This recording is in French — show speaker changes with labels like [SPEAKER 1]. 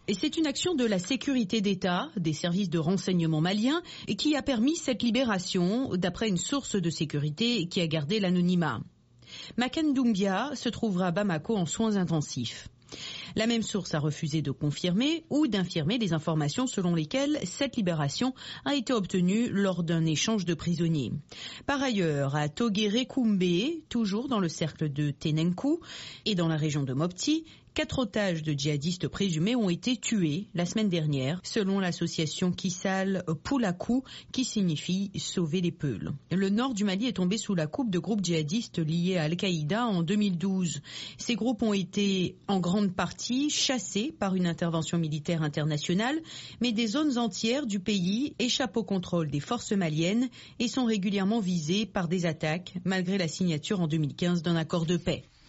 [SPEAKER 1] Et c'est une action de la sécurité d'État, des services de renseignement maliens, et qui a permis cette libération, d'après une source de sécurité qui a gardé l'anonymat. Maken Doumbia se trouvera à Bamako en soins intensifs. La même source a refusé de confirmer ou d'infirmer les informations selon lesquelles cette libération a été obtenue lors d'un échange de prisonniers. Par ailleurs, à Togéré-Koumbé, toujours dans le cercle de Tenenkou et dans la région de Mopti, 4 otages de djihadistes présumés ont été tués la semaine dernière, selon l'association Kissal Poulakou, qui signifie sauver les Peuls. Le nord du Mali est tombé sous la coupe de groupes djihadistes liés à Al-Qaïda en 2012. Ces groupes ont été en grande partie chassés par une intervention militaire internationale, mais des zones entières du pays échappent au contrôle des forces maliennes et sont régulièrement visées par des attaques, malgré la signature en 2015 d'un accord de paix.